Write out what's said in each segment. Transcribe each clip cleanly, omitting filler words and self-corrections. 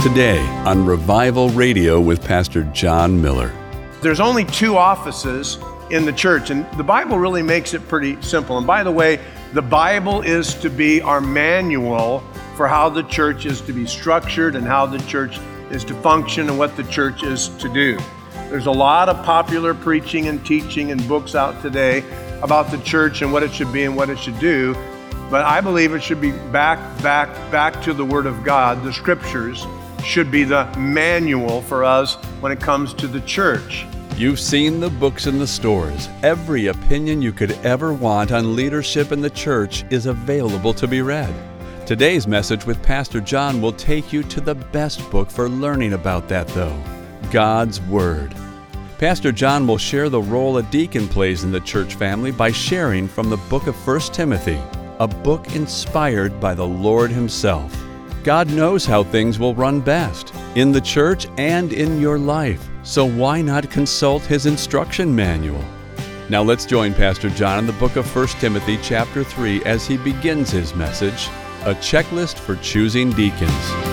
Today on Revival Radio with Pastor John Miller. There's only two offices in the church, and the Bible really makes it pretty simple. And by the way, the Bible is to be our manual for how the church is to be structured and how the church is to function and what the church is to do. There's a lot of popular preaching and teaching and books out today about the church and what it should be and what it should do. But I believe it should be back to the Word of God. The Scriptures should be the manual for us when it comes to the church. You've seen the books in the stores. Every opinion you could ever want on leadership in the church is available to be read. Today's message with Pastor John will take you to the best book for learning about that, though, God's Word. Pastor John will share the role a deacon plays in the church family by sharing from the book of 1 Timothy, a book inspired by the Lord Himself. God knows how things will run best in the church and in your life, so why not consult His instruction manual? Now let's join Pastor John in the book of 1 Timothy chapter 3 as he begins his message, A Checklist for Choosing Deacons.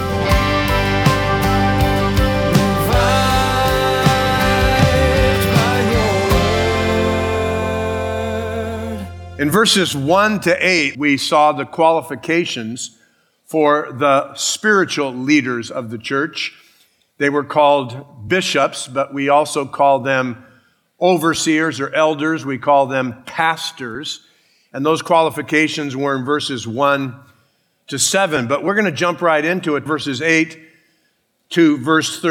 In verses 1 to 8, we saw the qualifications for the spiritual leaders of the church. They were called bishops, but we also call them overseers or elders. We call them pastors. And those qualifications were in verses 1 to 7. But we're going to jump right into it. Verses 8 to verse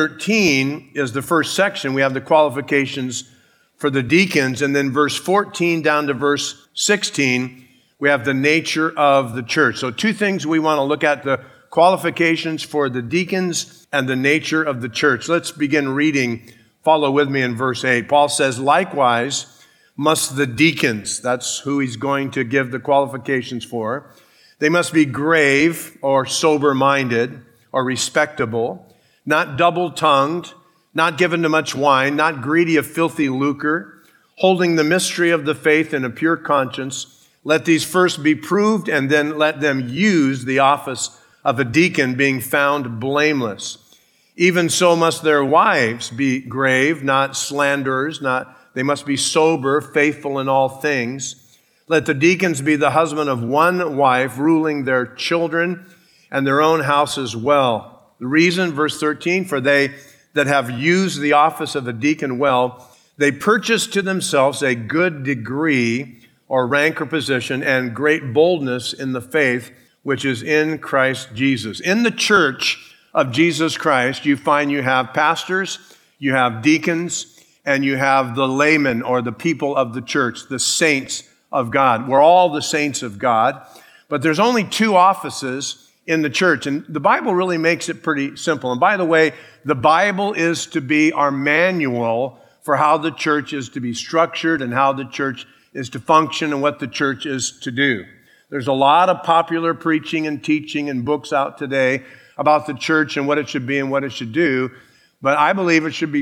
13 is the first section. We have the qualifications for the deacons. And then verse 14 down to verse 16, we have the nature of the church. So two things we want to look at, the qualifications for the deacons and the nature of the church. Let's begin reading. Follow with me in verse 8. Paul says, likewise must the deacons, that's who he's going to give the qualifications for, they must be grave or sober-minded or respectable, not double-tongued, not given to much wine, not greedy of filthy lucre, holding the mystery of the faith in a pure conscience. Let these first be proved, and then let them use the office of a deacon, being found blameless. Even so must their wives be grave, not slanderers, they must be sober, faithful in all things. Let the deacons be the husband of one wife, ruling their children and their own house as well. The reason, verse 13, for they that have used the office of a deacon well, they purchase to themselves a good degree or rank or position and great boldness in the faith which is in Christ Jesus. In the church of Jesus Christ, you find you have pastors, you have deacons, and you have the laymen or the people of the church, the saints of God. We're all the saints of God, but there's only two offices in the church, and the Bible really makes it pretty simple. And by the way, the Bible is to be our manual for how the church is to be structured and how the church is to function and what the church is to do. There's a lot of popular preaching and teaching and books out today about the church and what it should be and what it should do, but I believe it should be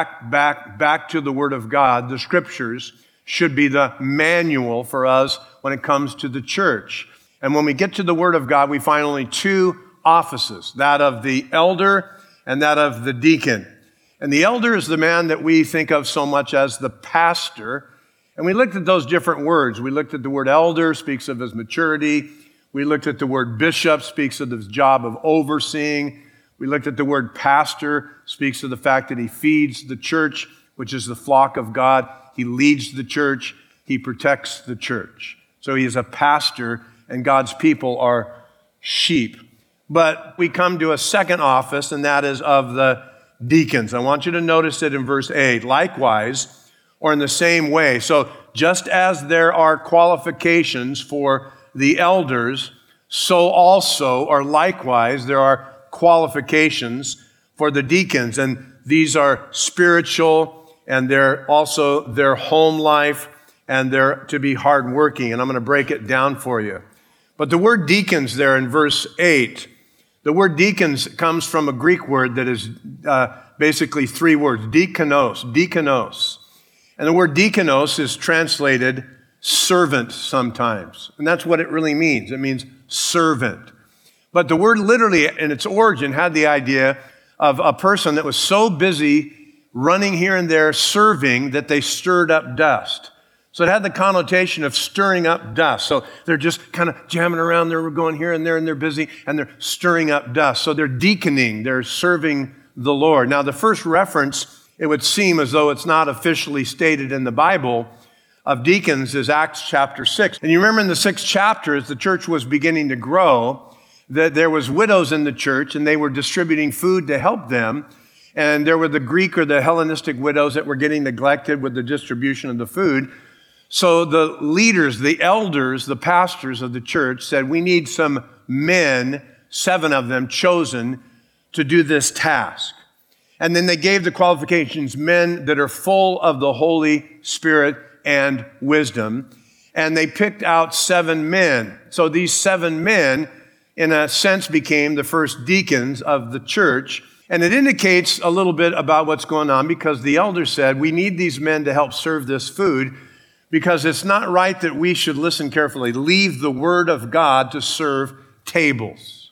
back to the Word of God. The Scriptures should be the manual for us when it comes to the church. And when we get to the Word of God, we find only two offices, that of the elder and that of the deacon. And the elder is the man that we think of so much as the pastor. And we looked at those different words. We looked at the word elder, speaks of his maturity. We looked at the word bishop, speaks of his job of overseeing. We looked at the word pastor, speaks of the fact that he feeds the church, which is the flock of God. He leads the church. He protects the church. So he is a pastor, and God's people are sheep. But we come to a second office, and that is of the deacons. I want you to notice it in verse 8. Likewise, or in the same way. So just as there are qualifications for the elders, so also, or likewise, there are qualifications for the deacons. And these are spiritual, and they're also their home life, and they're to be hardworking. And I'm going to break it down for you. But the word deacons there in verse 8, the word deacons comes from a Greek word that is basically three words, diakonos. And the word diakonos is translated servant sometimes. And that's what it really means. It means servant. But the word literally in its origin had the idea of a person that was so busy running here and there, serving, that they stirred up dust. So it had the connotation of stirring up dust. So they're just kind of jamming around, they're going here and there, and they're busy, and they're stirring up dust. So they're deaconing, they're serving the Lord. Now, the first reference, it would seem as though it's not officially stated in the Bible, of deacons is Acts chapter 6. And you remember in the 6th chapter, as the church was beginning to grow, that there was widows in the church, and they were distributing food to help them. And there were the Greek or the Hellenistic widows that were getting neglected with the distribution of the food. So the leaders, the elders, the pastors of the church said, we need some men, 7 of them chosen, to do this task. And then they gave the qualifications, men that are full of the Holy Spirit and wisdom. And they picked out 7 men. So these 7 men, in a sense, became the first deacons of the church. And it indicates a little bit about what's going on, because the elders said, we need these men to help serve this food, because it's not right that we should, listen carefully, leave the word of God to serve tables.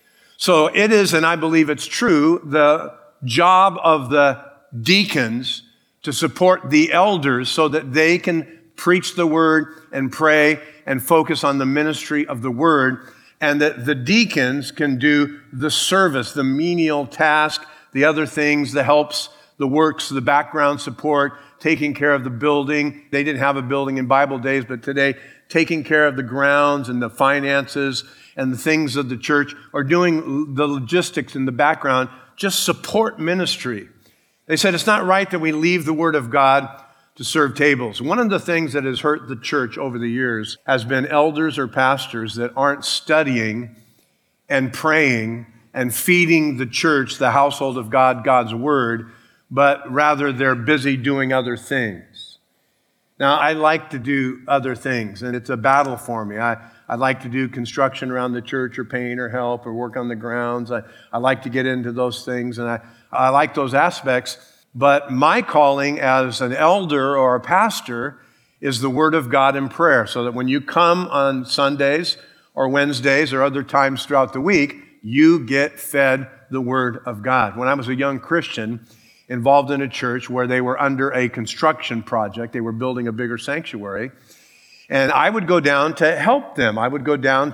So it is, and I believe it's true, the job of the deacons to support the elders so that they can preach the word and pray and focus on the ministry of the word, and that the deacons can do the service, the menial task, the other things, the helps, the works, the background support, taking care of the building. They didn't have a building in Bible days, but today, taking care of the grounds and the finances and the things of the church, or doing the logistics in the background, just support ministry. They said it's not right that we leave the Word of God to serve tables. One of the things that has hurt the church over the years has been elders or pastors that aren't studying and praying and feeding the church, the household of God, God's Word, but rather they're busy doing other things. Now, I like to do other things, and it's a battle for me. I like to do construction around the church, or paint, or help, or work on the grounds. I like to get into those things, and I like those aspects. But my calling as an elder or a pastor is the Word of God and prayer, so that when you come on Sundays or Wednesdays or other times throughout the week, you get fed the Word of God. When I was a young Christian, involved in a church where they were under a construction project. They were building a bigger sanctuary. And I would go down to help them. I would go down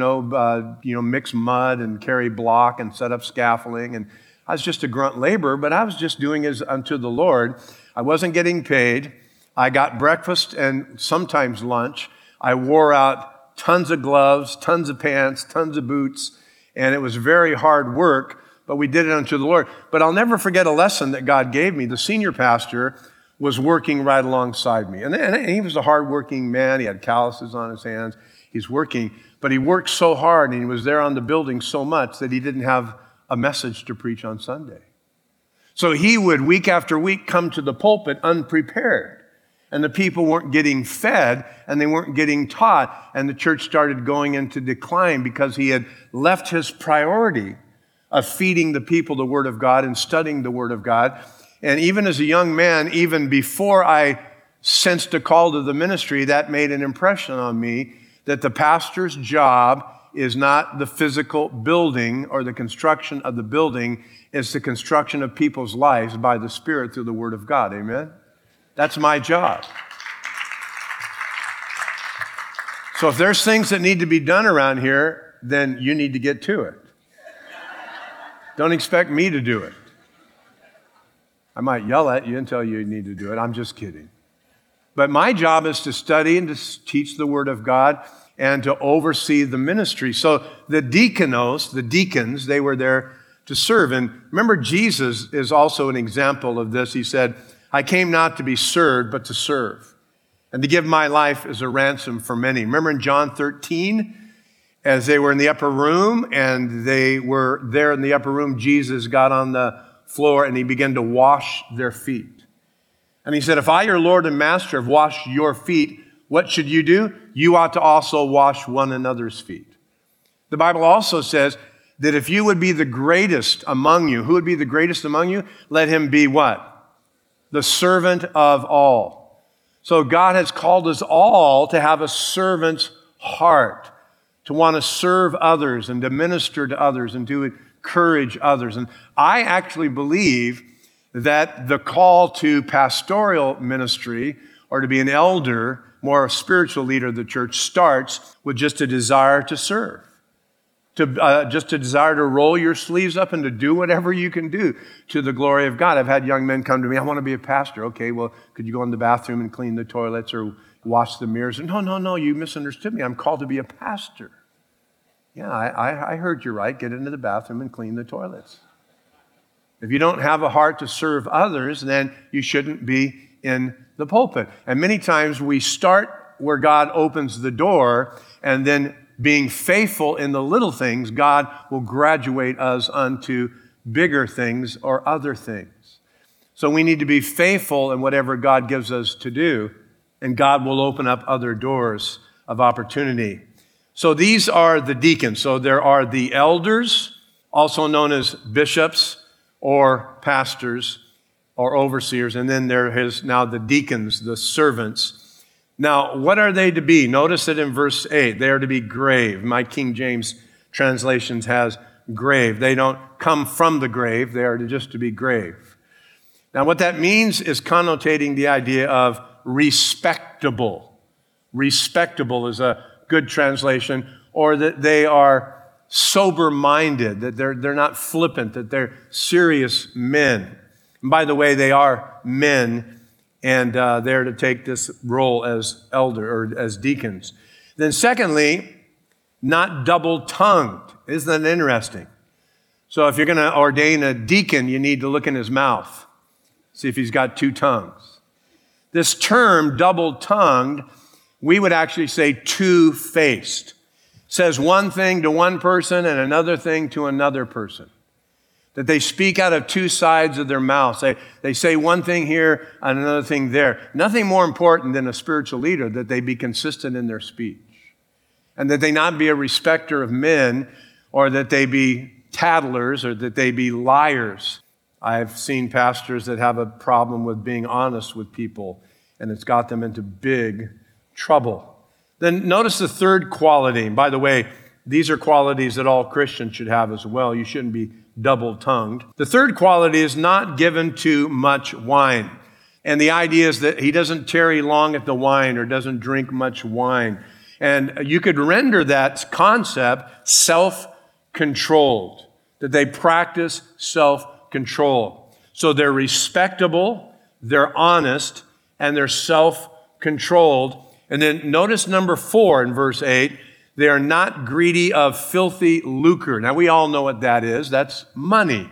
to, mix mud and carry block and set up scaffolding. And I was just a grunt laborer, but I was just doing as unto the Lord. I wasn't getting paid. I got breakfast and sometimes lunch. I wore out tons of gloves, tons of pants, tons of boots, and it was very hard work. But we did it unto the Lord. But I'll never forget a lesson that God gave me. The senior pastor was working right alongside me. And he was a hardworking man. He had calluses on his hands. He's working. But he worked so hard, and he was there on the building so much that he didn't have a message to preach on Sunday. So he would, week after week, come to the pulpit unprepared. And the people weren't getting fed, and they weren't getting taught. And the church started going into decline because he had left his priority of feeding the people the Word of God and studying the Word of God. And even as a young man, even before I sensed a call to the ministry, that made an impression on me that the pastor's job is not the physical building or the construction of the building, it's the construction of people's lives by the Spirit through the Word of God. Amen? That's my job. So if there's things that need to be done around here, then you need to get to it. Don't expect me to do it. I might yell at you and tell you need to do it. I'm just kidding. But my job is to study and to teach the Word of God and to oversee the ministry. So the deaconos, the deacons, they were there to serve. And remember, Jesus is also an example of this. He said, I came not to be served, but to serve, and to give my life as a ransom for many. Remember in John 13, as they were in the upper room, and they were there in the upper room, Jesus got on the floor and he began to wash their feet. And he said, if I, your Lord and Master, have washed your feet, what should you do? You ought to also wash one another's feet. The Bible also says that if you would be the greatest among you, who would be the greatest among you? Let him be what? The servant of all. So God has called us all to have a servant's heart, to want to serve others and to minister to others and to encourage others. And I actually believe that the call to pastoral ministry or to be an elder, more a spiritual leader of the church, starts with just a desire to serve. Just a desire to roll your sleeves up and to do whatever you can do to the glory of God. I've had young men come to me, I want to be a pastor. Okay, well, could you go in the bathroom and clean the toilets or wash the mirrors? And no, you misunderstood me. I'm called to be a pastor. Yeah, I heard you right. Get into the bathroom and clean the toilets. If you don't have a heart to serve others, then you shouldn't be in the pulpit. And many times we start where God opens the door, and then being faithful in the little things, God will graduate us unto bigger things or other things. So we need to be faithful in whatever God gives us to do, and God will open up other doors of opportunity. So these are the deacons. So there are the elders, also known as bishops or pastors or overseers, and then there is now the deacons, the servants. Now, what are they to be? Notice it in verse 8. They are to be grave. My King James translations has grave. They don't come from the grave. They are just to be grave. Now, what that means is connotating the idea of respectable. Respectable is a good translation, or that they are sober-minded, that they're not flippant, that they're serious men. And by the way, they are men, and they're to take this role as elder or as deacons. Then secondly, not double-tongued. Isn't that interesting? So if you're going to ordain a deacon, you need to look in his mouth, see if he's got two tongues. This term, double-tongued, we would actually say two-faced. Says one thing to one person and another thing to another person. That they speak out of two sides of their mouths. They say one thing here and another thing there. Nothing more important than a spiritual leader, that they be consistent in their speech. And that they not be a respecter of men, or that they be tattlers, or that they be liars. I've seen pastors that have a problem with being honest with people, and it's got them into big trouble. Then notice the third quality. And by the way, these are qualities that all Christians should have as well. You shouldn't be double-tongued. The third quality is not given to much wine. And the idea is that he doesn't tarry long at the wine or doesn't drink much wine. And you could render that concept self-controlled, that they practice self-control. So they're respectable, they're honest, and they're self-controlled. And then notice number 4 in verse 8, they are not greedy of filthy lucre. Now, we all know what that is. That's money.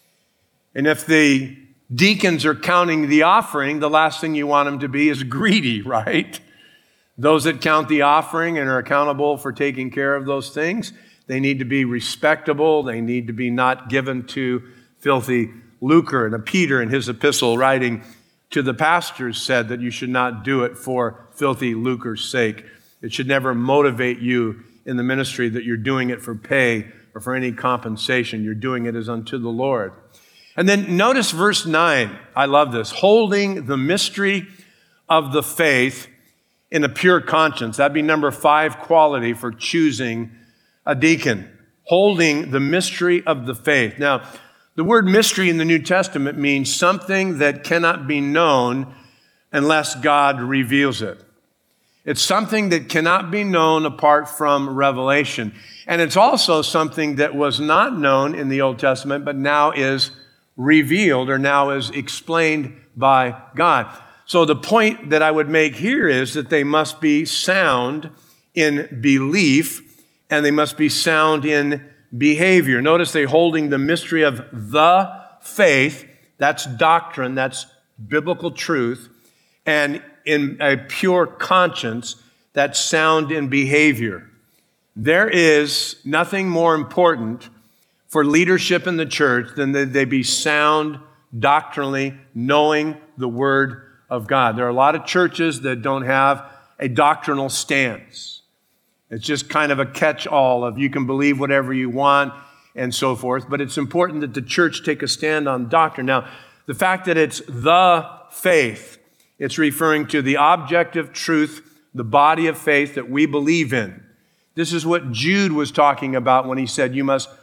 And if the deacons are counting the offering, the last thing you want them to be is greedy, right? Those that count the offering and are accountable for taking care of those things, they need to be respectable. They need to be not given to filthy lucre. And Peter, in his epistle, writing to the pastors, said that you should not do it for filthy lucre's sake. It should never motivate you in the ministry that you're doing it for pay or for any compensation. You're doing it as unto the Lord. And then notice verse 9. I love this. Holding the mystery of the faith in a pure conscience. That'd be number 5 quality for choosing a deacon. Holding the mystery of the faith. Now, the word mystery in the New Testament means something that cannot be known unless God reveals it. It's something that cannot be known apart from revelation. And it's also something that was not known in the Old Testament, but now is revealed or now is explained by God. So the point that I would make here is that they must be sound in belief and they must be sound in behavior. Notice they're holding the mystery of the faith. That's doctrine. That's biblical truth. And in a pure conscience, that's sound in behavior. There is nothing more important for leadership in the church than that they be sound doctrinally, knowing the Word of God. There are a lot of churches that don't have a doctrinal stance. It's just kind of a catch-all of you can believe whatever you want and so forth, but it's important that the church take a stand on doctrine. Now, the fact that it's the faith, it's referring to the objective truth, the body of faith that we believe in, This is what Jude was talking about when he said, you must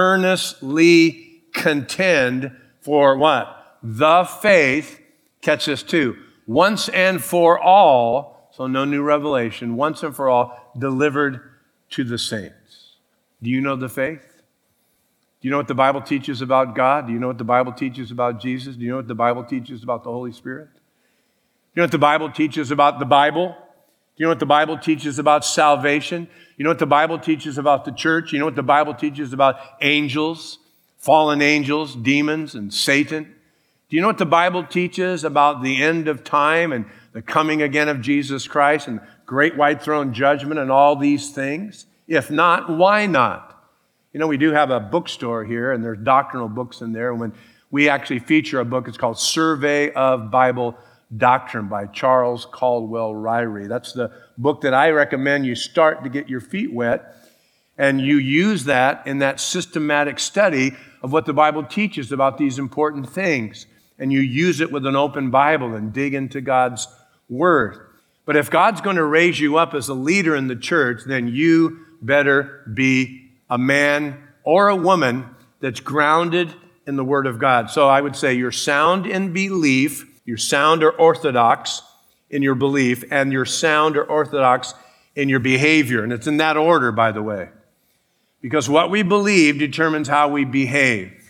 earnestly contend for what? The faith, catch this too, once and for all, so no new revelation, once and for all, delivered to the saints. Do you know the faith? Do you know what the Bible teaches about God? Do you know what the Bible teaches about Jesus? Do you know what the Bible teaches about the Holy Spirit? Do you know what the Bible teaches about the Bible? Do you know what the Bible teaches about salvation? You know what the Bible teaches about the church? You know what the Bible teaches about angels, fallen angels, demons, and Satan? Do you know what the Bible teaches about the end of time and the coming again of Jesus Christ and great white throne judgment and all these things? If not, why not? You know, we do have a bookstore here, and there's doctrinal books in there. When we actually feature a book, it's called Survey of Bible Doctrine by Charles Caldwell Ryrie. That's the book that I recommend you start to get your feet wet, and you use that in that systematic study of what the Bible teaches about these important things. And you use it with an open Bible and dig into God's Word. But if God's going to raise you up as a leader in the church, then you better be a man or a woman that's grounded in the Word of God. So I would say you're sound in belief, you're sound or orthodox in your belief, and you're sound or orthodox in your behavior. And it's in that order, by the way. Because what we believe determines how we behave.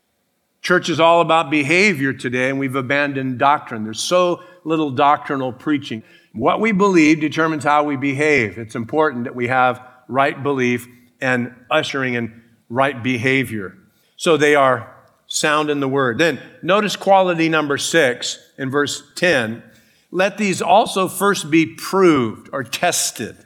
Church is all about behavior today, and we've abandoned doctrine. There's so little doctrinal preaching. What we believe determines how we behave. It's important that we have right belief and ushering in right behavior. So they are sound in the Word. Then notice quality number 6 in verse 10. Let these also first be proved or tested.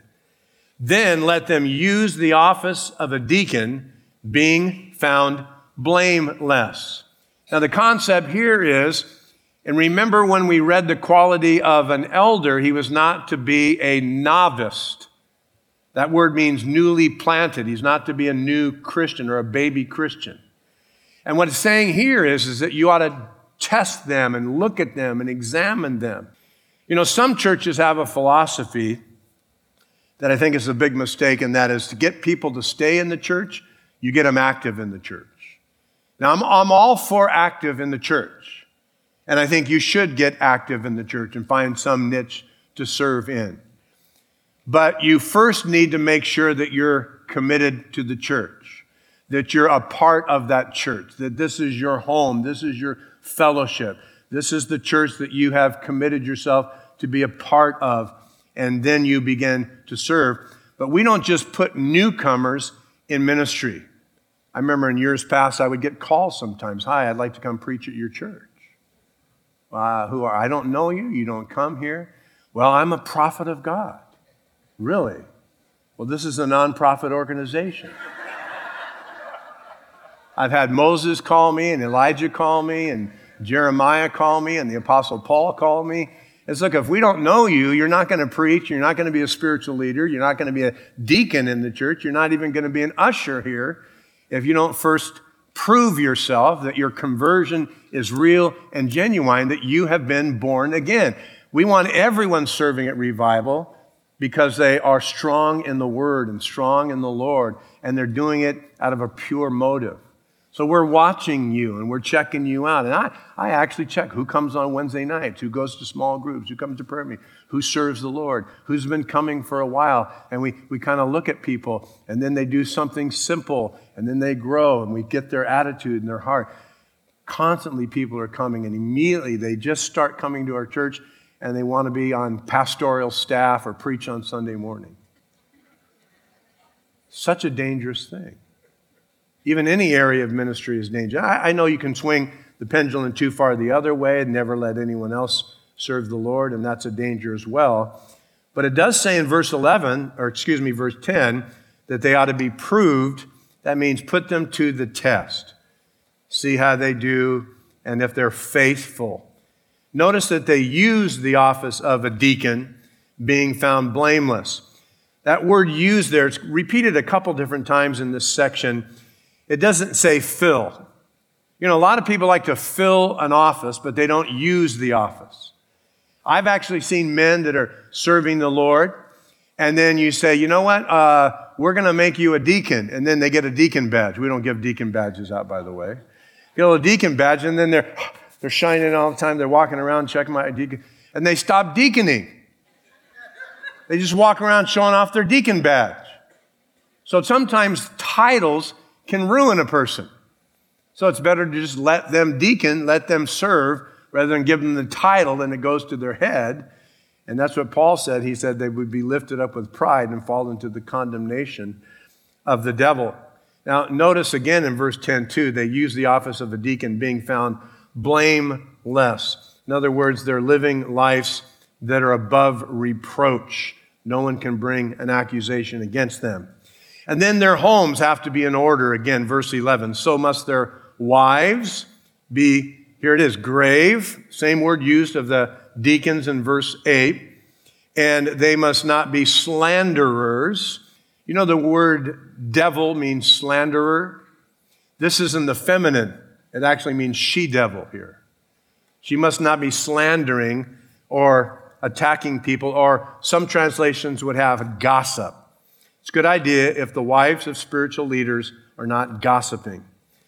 Then let them use the office of a deacon, being found blameless. Now the concept here is, and remember when we read the quality of an elder, he was not to be a novice. That word means newly planted. He's not to be a new Christian or a baby Christian. And what it's saying here is that you ought to test them and look at them and examine them. You know, some churches have a philosophy that I think is a big mistake, and that is to get people to stay in the church, you get them active in the church. Now, I'm all for active in the church, and I think you should get active in the church and find some niche to serve in. But you first need to make sure that you're committed to the church, that you're a part of that church, that this is your home, this is your fellowship, this is the church that you have committed yourself to be a part of, and then you begin to serve. But we don't just put newcomers in ministry. I remember in years past, I would get calls sometimes, "Hi, I'd like to come preach at your church." I don't know you, you don't come here. "Well, I'm a prophet of God." "Really?" "Well, this is a nonprofit organization." I've had Moses call me, and Elijah call me, and Jeremiah call me, and the Apostle Paul call me. It's like, if we don't know you, you're not going to preach, you're not going to be a spiritual leader, you're not going to be a deacon in the church, you're not even going to be an usher here if you don't first prove yourself that your conversion is real and genuine, that you have been born again. We want everyone serving at Revival because they are strong in the Word and strong in the Lord, and they're doing it out of a pure motive. So we're watching you and we're checking you out. And I actually check who comes on Wednesday nights, who goes to small groups, who comes to prayer meeting, who serves the Lord, who's been coming for a while. And we kind of look at people, and then they do something simple, and then they grow, and we get their attitude and their heart. Constantly people are coming, and immediately they just start coming to our church, and they want to be on pastoral staff or preach on Sunday morning. Such a dangerous thing. Even any area of ministry is dangerous. I know you can swing the pendulum too far the other way and never let anyone else serve the Lord, and that's a danger as well. But it does say in verse 10, that they ought to be proved. That means put them to the test. See how they do, and if they're faithful. Notice that they use the office of a deacon, being found blameless. That word used there, it's repeated a couple different times in this section. It doesn't say fill. You know, a lot of people like to fill an office, but they don't use the office. I've actually seen men that are serving the Lord, And then you say, you know what, we're going to make you a deacon. And then they get a deacon badge. We don't give deacon badges out, by the way. Get a little deacon badge, and then they're shining all the time. They're walking around checking my deacon. And they stop deaconing. They just walk around showing off their deacon badge. So sometimes titles can ruin a person. So it's better to just let them deacon, let them serve, rather than give them the title and it goes to their head. And that's what Paul said. He said they would be lifted up with pride and fall into the condemnation of the devil. Now, notice again in verse 10:2, they use the office of a deacon being found blameless. In other words, they're living lives that are above reproach. No one can bring an accusation against them. And then their homes have to be in order. Again, verse 11. So must their wives be, here it is, grave. Same word used of the deacons in verse 8. And they must not be slanderers. You know the word devil means slanderer? This is in the feminine. It actually means she-devil here. She must not be slandering or attacking people, or some translations would have gossip. It's a good idea if the wives of spiritual leaders are not gossiping.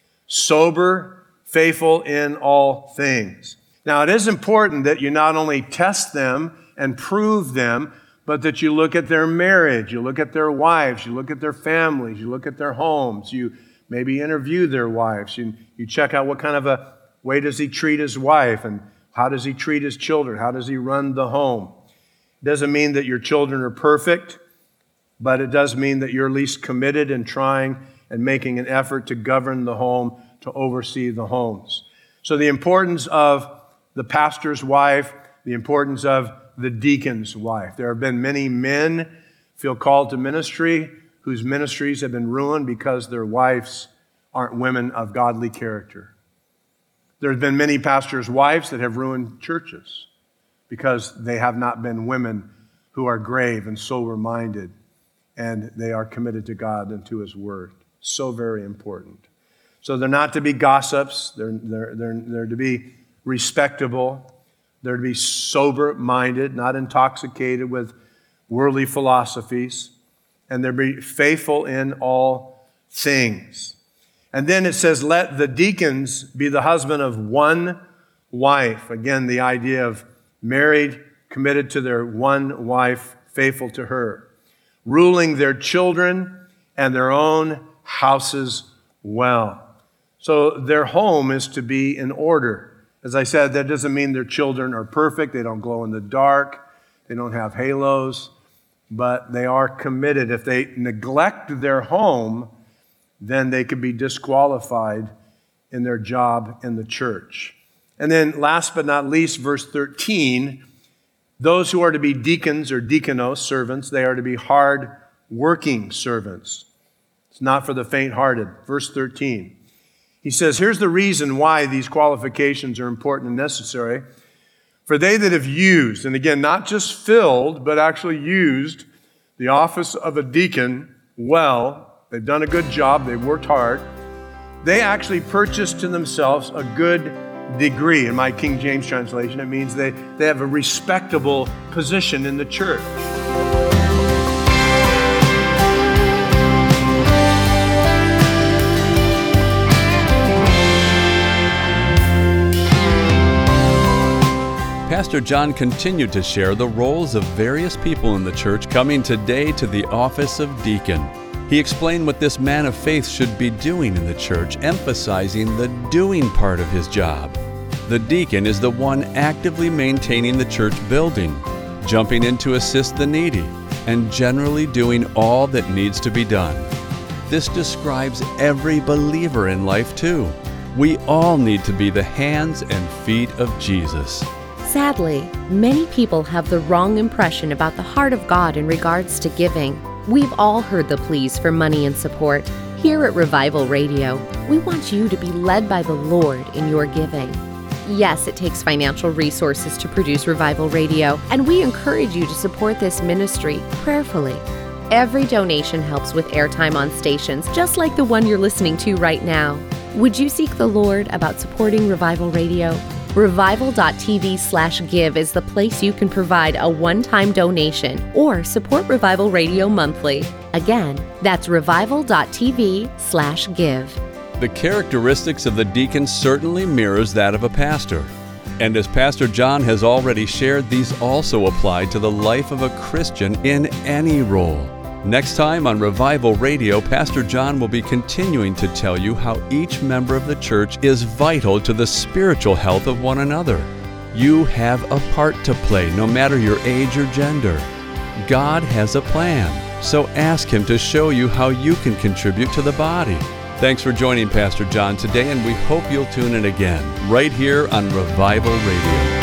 Sober, faithful in all things. Now, it is important that you not only test them and prove them, but that you look at their marriage, you look at their wives, you look at their families, you look at their homes, you maybe interview their wives, you check out what kind of a way does he treat his wife, and how does he treat his children, how does he run the home. It doesn't mean that your children are perfect, but it does mean that you're at least committed in trying and making an effort to govern the home, to oversee the homes. So the importance of the pastor's wife, the importance of the deacon's wife. There have been many men feel called to ministry whose ministries have been ruined because their wives aren't women of godly character. There have been many pastors' wives that have ruined churches because they have not been women who are grave and sober-minded, and they are committed to God and to His Word. So very important. So they're not to be gossips. They're to be respectable. They're to be sober-minded, not intoxicated with worldly philosophies. And they're to be faithful in all things. And then it says, let the deacons be the husband of one wife. Again, the idea of married, committed to their one wife, faithful to her, ruling their children and their own houses well. So their home is to be in order. As I said, that doesn't mean their children are perfect. They don't glow in the dark. They don't have halos. But they are committed. If they neglect their home, then they could be disqualified in their job in the church. And then last but not least, verse 13, those who are to be deacons or deaconos, servants, they are to be hard-working servants. It's not for the faint-hearted. Verse 13. He says, here's the reason why these qualifications are important and necessary. For they that have used, and again, not just filled, but actually used the office of a deacon well, they've done a good job, they've worked hard, they actually purchased to themselves a good degree. In my King James translation, it means they have a respectable position in the church. Pastor John continued to share the roles of various people in the church coming today to the office of deacon. He explained what this man of faith should be doing in the church, emphasizing the doing part of his job. The deacon is the one actively maintaining the church building, jumping in to assist the needy, and generally doing all that needs to be done. This describes every believer in life too. We all need to be the hands and feet of Jesus. Sadly, many people have the wrong impression about the heart of God in regards to giving. We've all heard the pleas for money and support. Here at Revival Radio, we want you to be led by the Lord in your giving. Yes, it takes financial resources to produce Revival Radio, and we encourage you to support this ministry prayerfully. Every donation helps with airtime on stations, just like the one you're listening to right now. Would you seek the Lord about supporting Revival Radio? Revival.tv/give is the place you can provide a one-time donation or support Revival Radio monthly. Again, that's revival.tv/give. The characteristics of the deacon certainly mirrors that of a pastor. And as Pastor John has already shared, these also apply to the life of a Christian in any role. Next time on Revival Radio, Pastor John will be continuing to tell you how each member of the church is vital to the spiritual health of one another. You have a part to play, no matter your age or gender. God has a plan, so ask Him to show you how you can contribute to the body. Thanks for joining Pastor John today, and we hope you'll tune in again, right here on Revival Radio.